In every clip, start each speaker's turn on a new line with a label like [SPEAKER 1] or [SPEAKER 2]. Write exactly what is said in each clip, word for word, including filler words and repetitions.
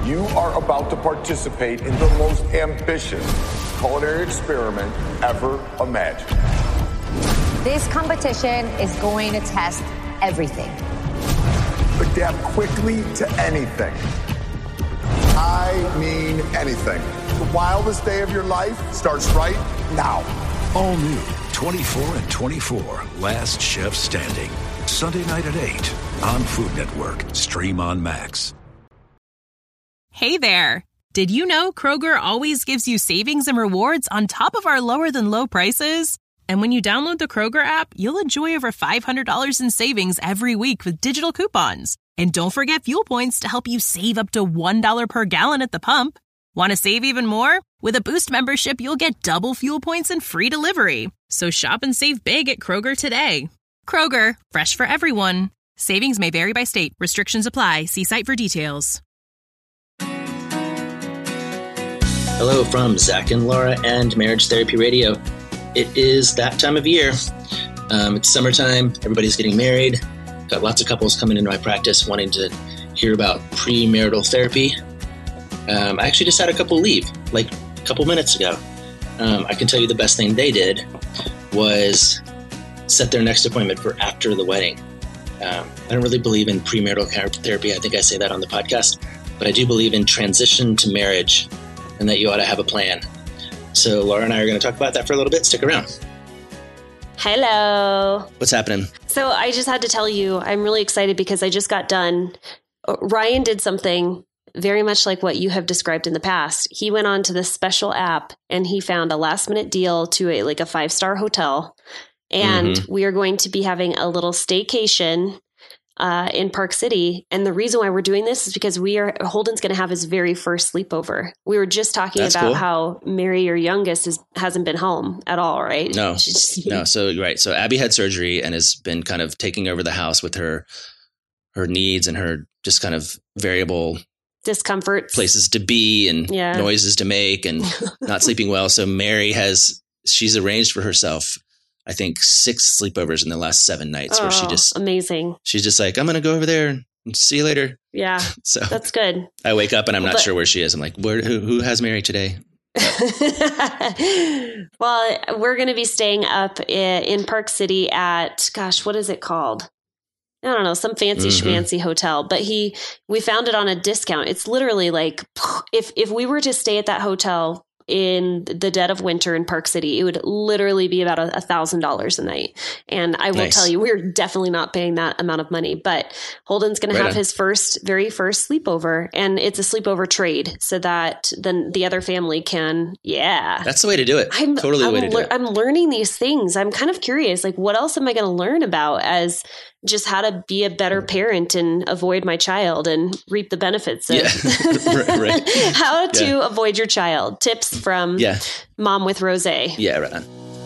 [SPEAKER 1] You are about to participate in the most ambitious culinary experiment ever imagined.
[SPEAKER 2] This competition is going to test everything.
[SPEAKER 1] Adapt quickly to anything. I mean anything. The wildest day of your life starts right now.
[SPEAKER 3] All new twenty-four and twenty-four, Last Chef Standing. Sunday night at eight on Food Network. Stream on Max.
[SPEAKER 4] Hey there. Did you know Kroger always gives you savings and rewards on top of our lower than low prices? And when you download the Kroger app, you'll enjoy over five hundred dollars in savings every week with digital coupons. And don't forget fuel points to help you save up to one dollar per gallon at the pump. Want to save even more? With a Boost membership, you'll get double fuel points and free delivery. So shop and save big at Kroger today. Kroger, fresh for everyone. Savings may vary by state. Restrictions apply. See site for details.
[SPEAKER 5] Hello from Zach and Laura and Marriage Therapy Radio. It is that time of year. Um, it's summertime. Everybody's getting married. Got lots of couples coming into my practice wanting to hear about premarital therapy. Um, I actually just had a couple leave, like a couple minutes ago. Um, I can tell you the best thing they did was set their next appointment for after the wedding. Um, I don't really believe in premarital therapy. I think I say that on the podcast. But I do believe in transition to marriage and that you ought to have a plan. So Laura and I are going to talk about that for a little bit. Stick around.
[SPEAKER 6] Hello.
[SPEAKER 5] What's happening?
[SPEAKER 6] So I just had to tell you, I'm really excited because I just got done. Ryan did something very much like what you have described in the past. He went on to this special app and he found a last minute deal to a like a five-star hotel. And mm-hmm. we are going to be having a little staycation uh, in Park City. And the reason why we're doing this is because we are Holden's going to have his very first sleepover. We were just talking That's about cool. how Mary, your youngest, is, hasn't been home at all, right?
[SPEAKER 5] No, just, no. So, right. So Abby had surgery and has been kind of taking over the house with her, her needs and her just kind of variable
[SPEAKER 6] discomfort,
[SPEAKER 5] places to be and
[SPEAKER 6] yeah.
[SPEAKER 5] noises to make and not sleeping well. So Mary has, she's arranged for herself, I think, six sleepovers in the last seven nights
[SPEAKER 6] oh,
[SPEAKER 5] where she just
[SPEAKER 6] amazing.
[SPEAKER 5] She's just like, I'm going to go over there and see you later.
[SPEAKER 6] Yeah.
[SPEAKER 5] So
[SPEAKER 6] that's good.
[SPEAKER 5] I wake up and I'm not
[SPEAKER 6] but,
[SPEAKER 5] sure where she is. I'm like, where, who, who has Mary today?
[SPEAKER 6] Well, we're going to be staying up in Park City at, gosh, what is it called? I don't know, some fancy mm-hmm. schmancy hotel, but he, we found it on a discount. It's literally like, if, if we were to stay at that hotel in the dead of winter in Park City, it would literally be about a thousand dollars a night. And I will nice. tell you, we're definitely not paying that amount of money, but Holden's going right to have on. his first, very first sleepover, and it's a sleepover trade so that then the other family can, yeah.
[SPEAKER 5] That's the way to do it. I'm totally
[SPEAKER 6] I'm
[SPEAKER 5] the way to do
[SPEAKER 6] le-
[SPEAKER 5] it.
[SPEAKER 6] I'm learning these things. I'm kind of curious, like what else am I going to learn about as just how to be a better parent and avoid my child and reap the benefits of
[SPEAKER 5] yeah. right, right.
[SPEAKER 6] how to
[SPEAKER 5] yeah.
[SPEAKER 6] avoid your child. Tips from
[SPEAKER 5] yeah.
[SPEAKER 6] Mom with Rosé.
[SPEAKER 5] Yeah, right on.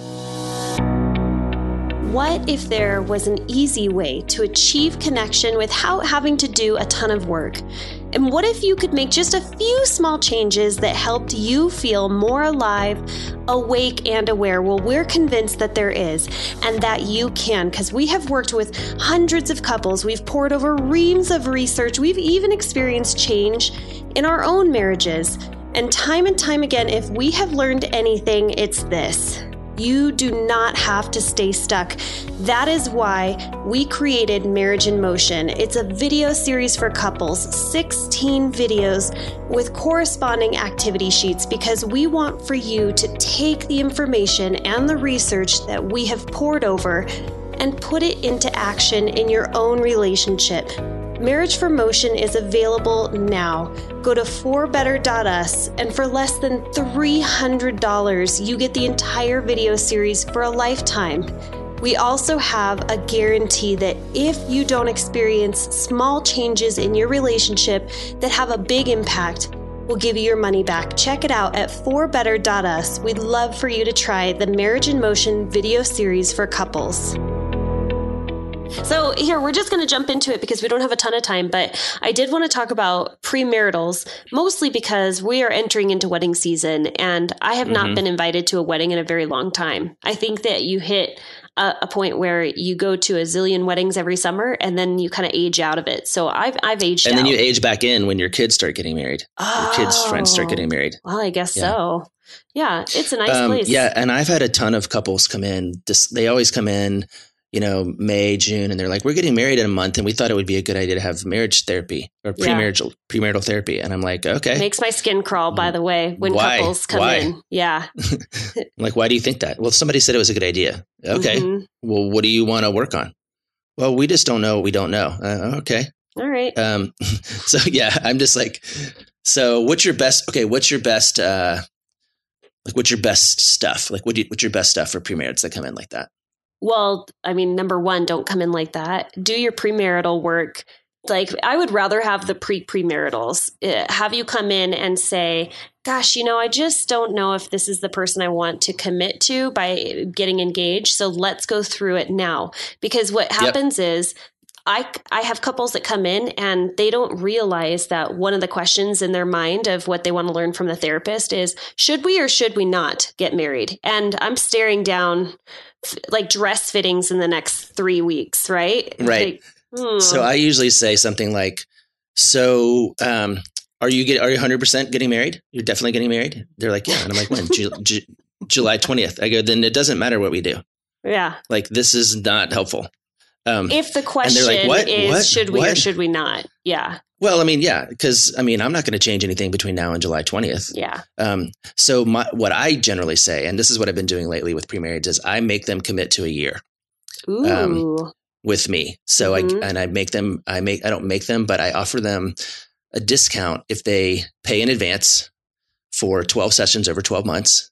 [SPEAKER 6] What if there was an easy way to achieve connection without having to do a ton of work? And what if you could make just a few small changes that helped you feel more alive, awake, and aware? Well, we're convinced that there is and that you can, because we have worked with hundreds of couples. We've poured over reams of research. We've even experienced change in our own marriages. And time and time again, if we have learned anything, it's this. You do not have to stay stuck. That is why we created Marriage in Motion. It's a video series for couples, sixteen videos with corresponding activity sheets, because we want for you to take the information and the research that we have poured over and put it into action in your own relationship. Marriage for Motion is available now. Go to four better dot us, and for less than three hundred dollars, you get the entire video series for a lifetime. We also have a guarantee that if you don't experience small changes in your relationship that have a big impact, we'll give you your money back. Check it out at four better dot us. We'd love for you to try the Marriage in Motion video series for couples. So here, we're just going to jump into it because we don't have a ton of time, but I did want to talk about premaritals, mostly because we are entering into wedding season and I have mm-hmm. not been invited to a wedding in a very long time. I think that you hit a, a point where you go to a zillion weddings every summer and then you kind of age out of it. So I've, I've aged
[SPEAKER 5] and
[SPEAKER 6] out.
[SPEAKER 5] then you age back in when your kids start getting married.
[SPEAKER 6] Oh,
[SPEAKER 5] your kids' friends start getting married.
[SPEAKER 6] Well, I guess
[SPEAKER 5] yeah.
[SPEAKER 6] so. Yeah. It's a nice
[SPEAKER 5] um,
[SPEAKER 6] place.
[SPEAKER 5] Yeah. And I've had a ton of couples come in. This, they always come in, you know, May, June, and they're like, we're getting married in a month. And we thought it would be a good idea to have marriage therapy or premarital, yeah. premarital therapy. And I'm like, okay.
[SPEAKER 6] Makes my skin crawl, by the way, when
[SPEAKER 5] why?
[SPEAKER 6] couples come
[SPEAKER 5] why?
[SPEAKER 6] in. Yeah.
[SPEAKER 5] I'm like, why do you think that? Well, somebody said it was a good idea. Okay. Mm-hmm. Well, what do you want to work on? Well, we just don't know what we don't know. Uh, okay.
[SPEAKER 6] All right.
[SPEAKER 5] Um, so yeah, I'm just like, so what's your best, okay. What's your best, uh, like, what's your best stuff? Like, what do you, what's your best stuff for premarits that come in like that?
[SPEAKER 6] Well, I mean, number one, don't come in like that. Do your premarital work. Like, I would rather have the pre-premaritals. Uh, have you come in and say, gosh, you know, I just don't know if this is the person I want to commit to by getting engaged. So let's go through it now. Because what happens yep. is I, I have couples that come in and they don't realize that one of the questions in their mind of what they want to learn from the therapist is, should we or should we not get married? And I'm staring down like dress fittings in the next three weeks, right?
[SPEAKER 5] Right.
[SPEAKER 6] Like, hmm.
[SPEAKER 5] So I usually say something like, so um, are you get, are you one hundred percent getting married? You're definitely getting married? They're like, yeah. And I'm like, when? Ju- Ju- July twentieth. I go, then it doesn't matter what we do.
[SPEAKER 6] Yeah.
[SPEAKER 5] Like, this is not helpful. Um,
[SPEAKER 6] if the question
[SPEAKER 5] like, what?
[SPEAKER 6] is,
[SPEAKER 5] what?
[SPEAKER 6] should we
[SPEAKER 5] what?
[SPEAKER 6] or should we not? Yeah.
[SPEAKER 5] Well, I mean, yeah, because I mean, I'm not going to change anything between now and July twentieth.
[SPEAKER 6] Yeah.
[SPEAKER 5] Um, so my, what I generally say, and this is what I've been doing lately with pre-marrieds, is I make them commit to a year.
[SPEAKER 6] Ooh.
[SPEAKER 5] Um, with me. So
[SPEAKER 6] mm-hmm.
[SPEAKER 5] I, and I make them, I make, I don't make them, but I offer them a discount if they pay in advance for twelve sessions over twelve months.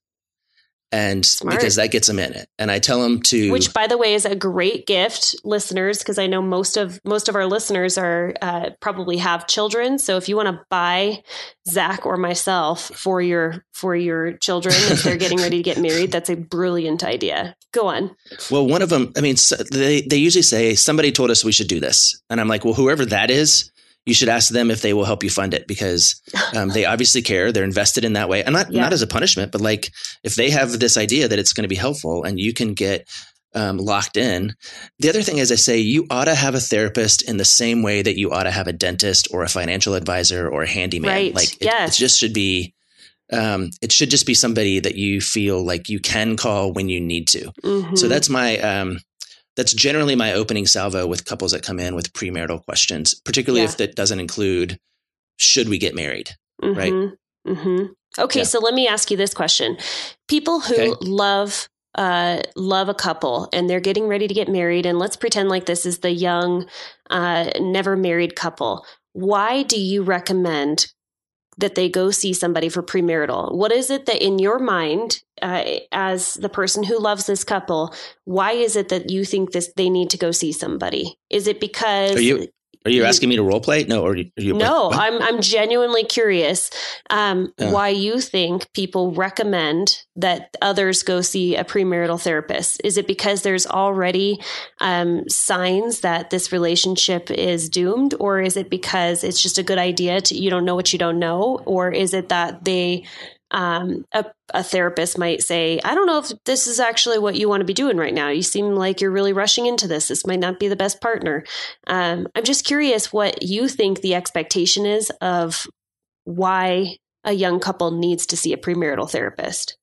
[SPEAKER 5] And
[SPEAKER 6] Smart.
[SPEAKER 5] Because that gets them in it. And I tell them to,
[SPEAKER 6] which by the way is a great gift, listeners, because I know most of most of our listeners are uh, probably have children. So if you want to buy Zach or myself for your for your children as they're getting ready to get married, that's a brilliant idea. Go on.
[SPEAKER 5] Well, one of them, I mean, so they they usually say somebody told us we should do this, and I'm like, well, whoever that is, you should ask them if they will help you fund it, because um, they obviously care. They're invested in that way. And not, yeah. not as a punishment, but like if they have this idea that it's going to be helpful and you can get um, locked in. The other thing is I say you ought to have a therapist in the same way that you ought to have a dentist or a financial advisor or a handyman.
[SPEAKER 6] Right.
[SPEAKER 5] Like it,
[SPEAKER 6] yes.
[SPEAKER 5] it just should be, um, it should just be somebody that you feel like you can call when you need to.
[SPEAKER 6] Mm-hmm.
[SPEAKER 5] So that's my, um, That's generally my opening salvo with couples that come in with premarital questions, particularly yeah. if that doesn't include, should we get married?
[SPEAKER 6] Mm-hmm.
[SPEAKER 5] Right.
[SPEAKER 6] Mm-hmm. Okay. Yeah. So let me ask you this question. People who okay. love, uh, love a couple and they're getting ready to get married, and let's pretend like this is the young, uh, never married couple. Why do you recommend that they go see somebody for premarital? What is it that in your mind, uh, as the person who loves this couple, why is it that you think this they need to go see somebody? Is it because
[SPEAKER 5] are you are you, you asking me to role play? No, or are you?
[SPEAKER 6] No, what? I'm I'm genuinely curious um, yeah. why you think people recommend that others go see a premarital therapist. Is it because there's already um, signs that this relationship is doomed, or is it because it's just a good idea to, you don't know what you don't know, or is it that they um, a, a therapist might say, I don't know if this is actually what you want to be doing right now. You seem like you're really rushing into this. This might not be the best partner. Um, I'm just curious what you think the expectation is of why a young couple needs to see a premarital therapist.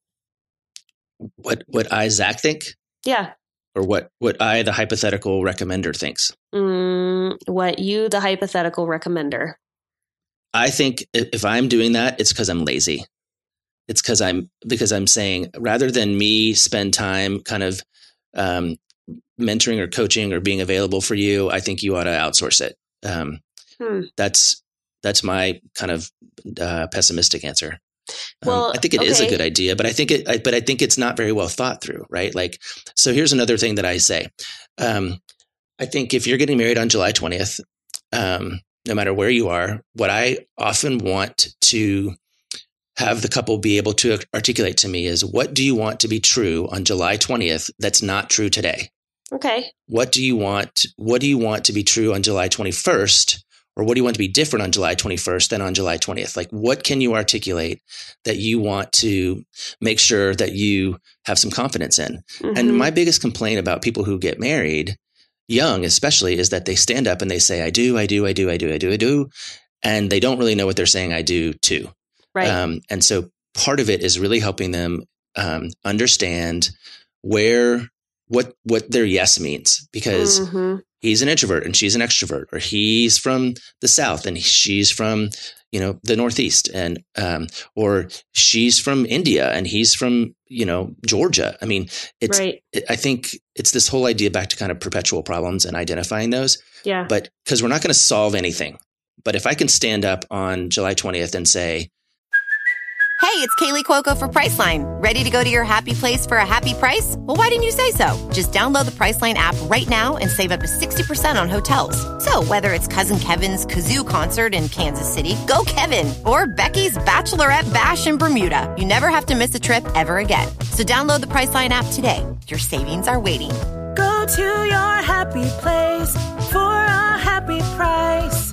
[SPEAKER 5] What what I, Zach, think?
[SPEAKER 6] Yeah.
[SPEAKER 5] Or what, what I, the hypothetical recommender, thinks?
[SPEAKER 6] Mm, what you, the hypothetical recommender.
[SPEAKER 5] I think if I'm doing that, it's because I'm lazy. It's because I'm because I'm saying rather than me spend time kind of um, mentoring or coaching or being available for you, I think you ought to outsource it. Um, hmm. That's that's my kind of uh, pessimistic answer.
[SPEAKER 6] Well,
[SPEAKER 5] um, I think it
[SPEAKER 6] okay.
[SPEAKER 5] is a good idea, but I think it, I, but I think it's not very well thought through, right? Like, so here's another thing that I say. Um, I think if you're getting married on July twentieth, um, no matter where you are, what I often want to have the couple be able to articulate to me is, what do you want to be true on July twentieth that's not true today?
[SPEAKER 6] Okay.
[SPEAKER 5] What do you want? What do you want to be true on July twenty-first Or what do you want to be different on July twenty-first than on July twentieth? Like, what can you articulate that you want to make sure that you have some confidence in? Mm-hmm. And my biggest complaint about people who get married, young especially, is that they stand up and they say, I do, I do, I do, I do, I do, I do. And they don't really know what they're saying I do to.
[SPEAKER 6] Right.
[SPEAKER 5] Um, and so part of it is really helping them um, understand where, what, what their yes means, because mm-hmm. he's an introvert and she's an extrovert, or he's from the South and she's from, you know, the Northeast, and, um, or she's from India and he's from, you know, Georgia. I mean, it's,
[SPEAKER 6] right.
[SPEAKER 5] it, I think it's this whole idea back to kind of perpetual problems and identifying those.
[SPEAKER 6] Yeah.
[SPEAKER 5] But because we're not going to solve anything. But if I can stand up on July twentieth and say,
[SPEAKER 7] hey, it's Kaylee Cuoco for Priceline. Ready to go to your happy place for a happy price? Well, why didn't you say so? Just download the Priceline app right now and save up to sixty percent on hotels. So whether it's Cousin Kevin's Kazoo Concert in Kansas City, go Kevin, or Becky's Bachelorette Bash in Bermuda, you never have to miss a trip ever again. So download the Priceline app today. Your savings are waiting.
[SPEAKER 8] Go to your happy place for a happy price.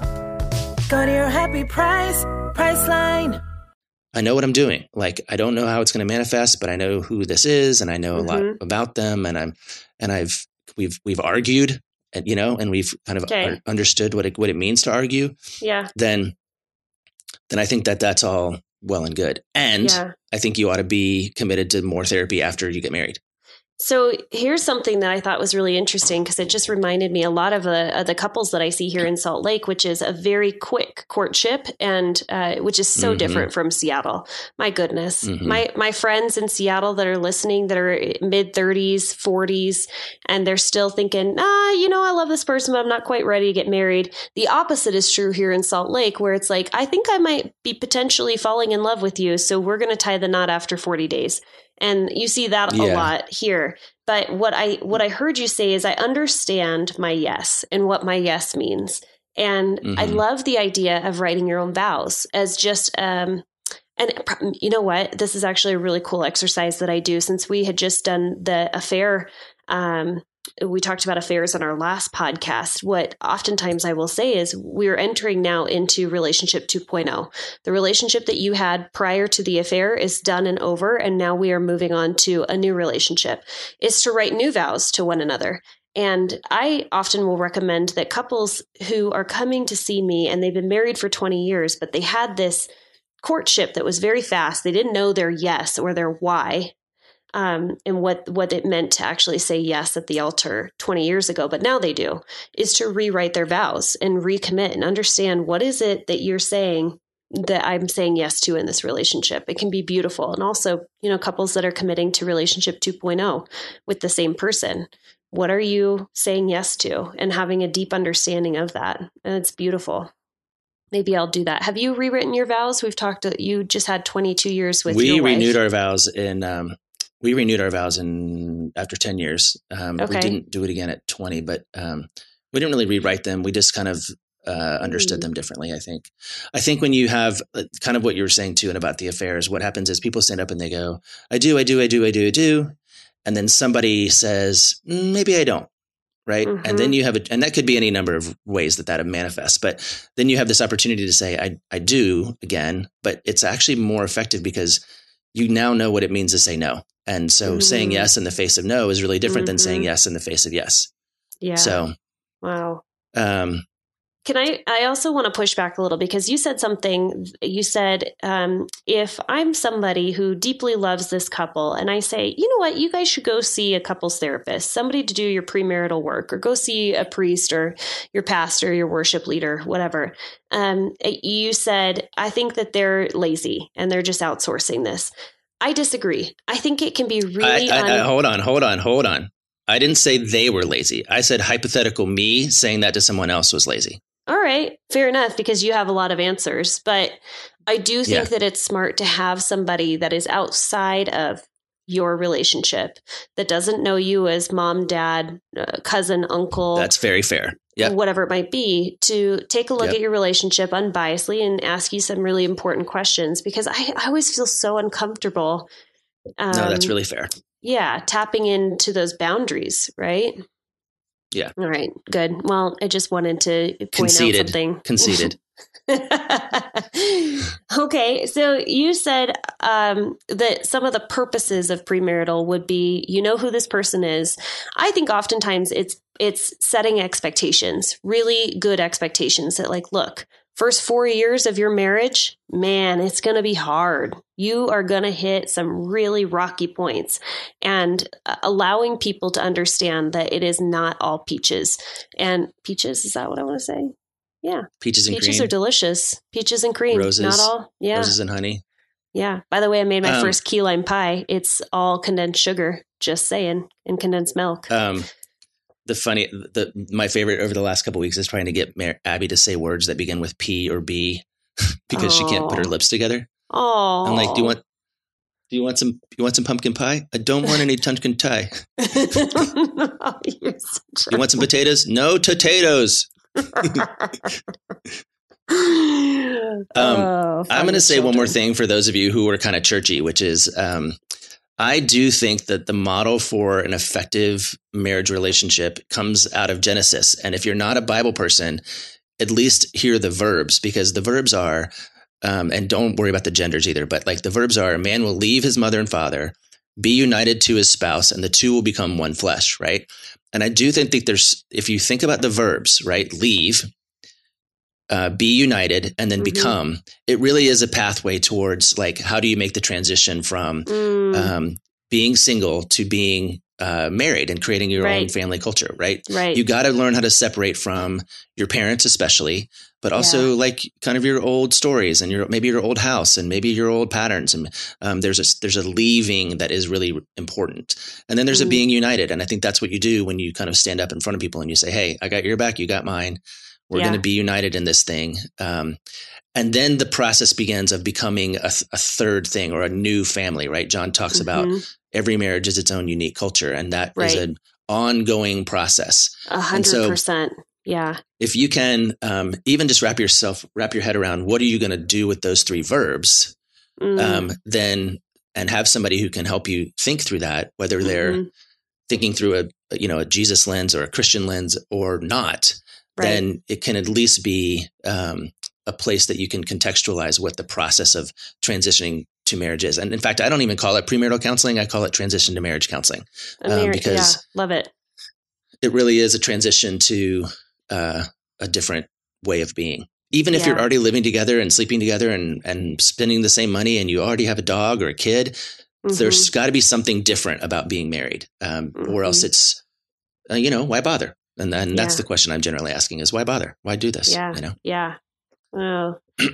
[SPEAKER 8] Go to your happy price, Priceline.
[SPEAKER 5] I know what I'm doing. Like, I don't know how it's going to manifest, but I know who this is, and I know mm-hmm. a lot about them, and I'm, and I've, we've, we've argued, and you know, and we've kind of okay. understood what it, what it means to argue.
[SPEAKER 6] Yeah.
[SPEAKER 5] Then, then I think that that's all well and good, and yeah. I think you ought to be committed to more therapy after you get married.
[SPEAKER 6] So here's something that I thought was really interesting, because it just reminded me a lot of the, of the couples that I see here in Salt Lake, which is a very quick courtship, and uh, which is so mm-hmm. different from Seattle. My goodness, mm-hmm. my my friends in Seattle that are listening, that are mid thirties, forties, and they're still thinking, ah, you know, I love this person, but I'm not quite ready to get married. The opposite is true here in Salt Lake, where it's like, I think I might be potentially falling in love with you, so we're going to tie the knot after forty days. And you see that yeah. a lot here. But what I what I heard you say is, I understand my yes and what my yes means. And mm-hmm. I love the idea of writing your own vows as just, um, and you know what? This is actually a really cool exercise that I do, since we had just done the affair. Um, we talked about affairs on our last podcast. What oftentimes I will say is, we're entering now into relationship two point oh. The relationship that you had prior to the affair is done and over, and now we are moving on to a new relationship, is to write new vows to one another. And I often will recommend that couples who are coming to see me and they've been married for twenty years, but they had this courtship that was very fast. They didn't know their yes or their why. Um, and what, what it meant to actually say yes at the altar twenty years ago, but now they do, is to rewrite their vows and recommit and understand, what is it that you're saying that I'm saying yes to in this relationship. It can be beautiful. And also, you know, couples that are committing to relationship two point oh with the same person. What are you saying yes to? And having a deep understanding of that. And it's beautiful. Maybe I'll do that. Have you rewritten your vows? We've talked, you just had twenty-two years with
[SPEAKER 5] we
[SPEAKER 6] your wife.
[SPEAKER 5] We renewed our vows in, um, We renewed our vows in after ten years. Um, okay. We didn't do it again at twenty, but um, we didn't really rewrite them. We just kind of uh, understood mm. them differently, I think. I think when you have uh, kind of what you were saying too, and about the affairs, what happens is people stand up and they go, I do, I do, I do, I do, I do. And then somebody says, mm, maybe I don't. Right. Mm-hmm. And then you have, a, and that could be any number of ways that that manifests. But then you have this opportunity to say, I, I do again, but it's actually more effective because you now know what it means to say no. And so mm-hmm. saying yes in the face of no is really different mm-hmm. than saying yes in the face of yes.
[SPEAKER 6] Yeah.
[SPEAKER 5] So,
[SPEAKER 6] wow.
[SPEAKER 5] Um,
[SPEAKER 6] Can I, I also want to push back a little, because you said something, you said, um, if I'm somebody who deeply loves this couple and I say, you know what, you guys should go see a couples therapist, somebody to do your premarital work, or go see a priest or your pastor, your worship leader, whatever. Um, you said, I think that they're lazy and they're just outsourcing this. I disagree. I think it can be really.
[SPEAKER 5] I, I,
[SPEAKER 6] un-
[SPEAKER 5] I, hold on, hold on, hold on. I didn't say they were lazy. I said hypothetical me saying that to someone else was lazy.
[SPEAKER 6] All right. Fair enough, because you have a lot of answers. But I do think yeah. that it's smart to have somebody that is outside of your relationship, that doesn't know you as mom, dad, uh, cousin, uncle.
[SPEAKER 5] That's very fair. Yeah.
[SPEAKER 6] Whatever it might be, to take a look
[SPEAKER 5] yep.
[SPEAKER 6] at your relationship unbiasedly and ask you some really important questions, because I, I always feel so uncomfortable.
[SPEAKER 5] Um, no, that's really fair.
[SPEAKER 6] Yeah. Tapping into those boundaries, right?
[SPEAKER 5] Yeah.
[SPEAKER 6] All right. Good. Well, I just wanted to point
[SPEAKER 5] Conceded.
[SPEAKER 6] out something.
[SPEAKER 5] Conceded.
[SPEAKER 6] Okay. So you said um, that some of the purposes of premarital would be, you know who this person is. I think oftentimes it's it's setting expectations, really good expectations that like, look, first four years of your marriage, man, it's going to be hard. You are going to hit some really rocky points, and uh, allowing people to understand that it is not all peaches. And peaches, is that what I want to say? Yeah.
[SPEAKER 5] Peaches and
[SPEAKER 6] Peaches
[SPEAKER 5] cream.
[SPEAKER 6] are delicious. Peaches and cream.
[SPEAKER 5] Roses.
[SPEAKER 6] Not all. Yeah.
[SPEAKER 5] Roses and honey.
[SPEAKER 6] Yeah. By the way, I made my
[SPEAKER 5] Um,
[SPEAKER 6] first key lime pie. It's all condensed sugar, just saying, and condensed milk.
[SPEAKER 5] Um, the funny, the my favorite over the last couple of weeks is trying to get Mar- Abby to say words that begin with P or B because she can't put her lips together.
[SPEAKER 6] Oh.
[SPEAKER 5] I'm like, do you want, do you want some, you want some pumpkin pie? I don't want any pumpkin pie.
[SPEAKER 6] You're such a-
[SPEAKER 5] You want some potatoes? No potatoes. Um,
[SPEAKER 6] Oh,
[SPEAKER 5] I'm going to
[SPEAKER 6] funny
[SPEAKER 5] say one more
[SPEAKER 6] children.
[SPEAKER 5] thing for those of you who are kind of churchy, which is um, I do think that the model for an effective marriage relationship comes out of Genesis. And if you're not a Bible person, at least hear the verbs, because the verbs are, um, and don't worry about the genders either, but like the verbs are, a man will leave his mother and father, be united to his spouse, and the two will become one flesh, right? And I do think that there's, if you think about the verbs, right, leave, Uh, be united, and then
[SPEAKER 6] Mhm.
[SPEAKER 5] become, it really is a pathway towards like, how do you make the transition from
[SPEAKER 6] Mm,
[SPEAKER 5] um, being single to being uh, married and creating your own
[SPEAKER 6] Right.
[SPEAKER 5] family culture, right?
[SPEAKER 6] right.
[SPEAKER 5] You got to learn how to separate from your parents, especially, but also like kind of your old stories and your maybe your old house and maybe your old patterns. And um, there's a there's a leaving that is really important, and then there's
[SPEAKER 6] Mm.
[SPEAKER 5] a being united. And I think that's what you do when you kind of stand up in front of people and you say, "Hey, I got your back, you got mine. We're
[SPEAKER 6] Yeah.
[SPEAKER 5] going to be united in this thing." Um, and then the process begins of becoming a, th- a third thing or a new family, right? John talks about
[SPEAKER 6] Mhm.
[SPEAKER 5] every marriage is its own unique culture, and that is
[SPEAKER 6] Right.
[SPEAKER 5] an ongoing process.
[SPEAKER 6] A hundred
[SPEAKER 5] so-
[SPEAKER 6] percent. Yeah.
[SPEAKER 5] If you can um, even just wrap yourself, wrap your head around what are you going to do with those three verbs,
[SPEAKER 6] Mm,
[SPEAKER 5] um, then and have somebody who can help you think through that, whether they're
[SPEAKER 6] mhm.
[SPEAKER 5] thinking through a you know a Jesus lens or a Christian lens or not,
[SPEAKER 6] Right.
[SPEAKER 5] then it can at least be um, a place that you can contextualize what the process of transitioning to marriage is. And in fact, I don't even call it premarital counseling. I call it transition to marriage counseling,
[SPEAKER 6] A mar-
[SPEAKER 5] um, because
[SPEAKER 6] yeah, love it.
[SPEAKER 5] it really is a transition to uh, a different way of being. Even if
[SPEAKER 6] Yeah.
[SPEAKER 5] you're already living together and sleeping together and, and spending the same money and you already have a dog or a kid,
[SPEAKER 6] Mhm.
[SPEAKER 5] there's got to be something different about being married, um, or else
[SPEAKER 6] Mhm.
[SPEAKER 5] it's, uh, you know, why bother? And then that's
[SPEAKER 6] Yeah.
[SPEAKER 5] the question I'm generally asking is why bother? Why do this?
[SPEAKER 6] Yeah.
[SPEAKER 5] You know?
[SPEAKER 6] Yeah. Oh,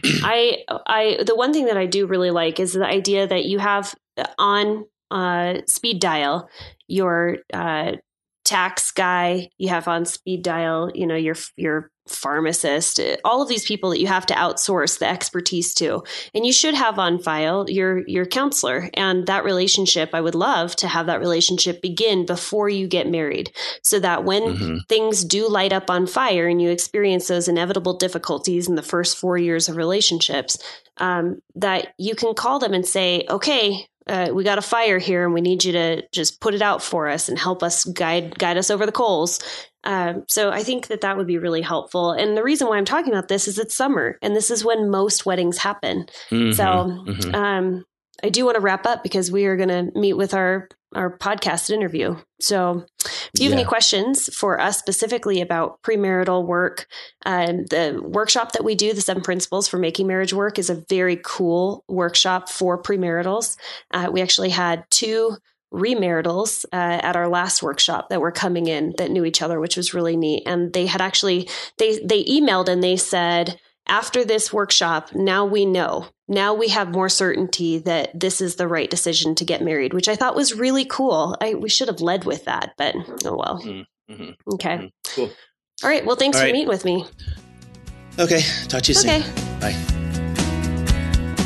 [SPEAKER 6] I, I, the one thing that I do really like is the idea that you have on uh, speed dial your uh, tax guy, you have on speed dial, you know, your, your pharmacist, all of these people that you have to outsource the expertise to, and you should have on file your, your counselor. And that relationship, I would love to have that relationship begin before you get married, so that when
[SPEAKER 5] Mhm.
[SPEAKER 6] things do light up on fire and you experience those inevitable difficulties in the first four years of relationships, um, that you can call them and say, okay, uh, we got a fire here and we need you to just put it out for us and help us guide, guide us over the coals. Um, so I think that that would be really helpful. And the reason why I'm talking about this is it's summer and this is when most weddings happen.
[SPEAKER 5] Mhm.
[SPEAKER 6] So
[SPEAKER 5] Mhm.
[SPEAKER 6] um, I do want to wrap up because we are going to meet with our, our podcast interview. So if you have
[SPEAKER 5] Yeah.
[SPEAKER 6] any questions for us specifically about premarital work, um, the workshop that we do, the seven principles for making marriage work, is a very cool workshop for premaritals. Uh, we actually had two remaritals uh, at our last workshop that were coming in that knew each other, which was really neat. And they had actually, they, they emailed and they said, after this workshop, now we know, now we have more certainty that this is the right decision to get married, which I thought was really cool. I, we should have led with that, but oh well.
[SPEAKER 5] Mhm.
[SPEAKER 6] Okay.
[SPEAKER 5] Mhm. Cool.
[SPEAKER 6] All right. Well, thanks
[SPEAKER 5] All
[SPEAKER 6] for
[SPEAKER 5] right.
[SPEAKER 6] meeting with me.
[SPEAKER 5] Okay. Talk to you
[SPEAKER 6] Okay.
[SPEAKER 5] soon. Bye.
[SPEAKER 6] Thanks so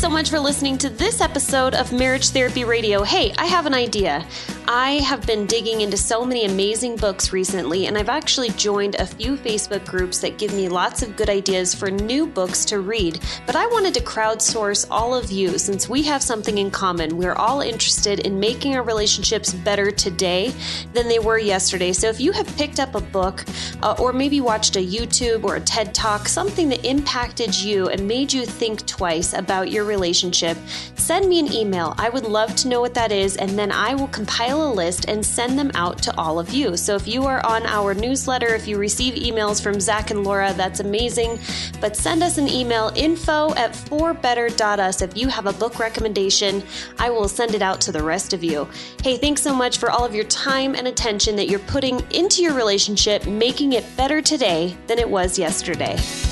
[SPEAKER 6] so much for listening to this episode of Marriage Therapy Radio. Hey, I have an idea. I have been digging into so many amazing books recently, and I've actually joined a few Facebook groups that give me lots of good ideas for new books to read. But I wanted to crowdsource all of you since we have something in common. We're all interested in making our relationships better today than they were yesterday. So if you have picked up a book uh, or maybe watched a YouTube or a TED Talk, something that impacted you and made you think twice about your relationship, send me an email. I would love to know what that is, and then I will compile a list and send them out to all of you. So if you are on our newsletter, if you receive emails from Zach and Laura, that's amazing. But send us an email, info at for better dot us. If you have a book recommendation, I will send it out to the rest of you. Hey, thanks so much for all of your time and attention that you're putting into your relationship, making it better today than it was yesterday.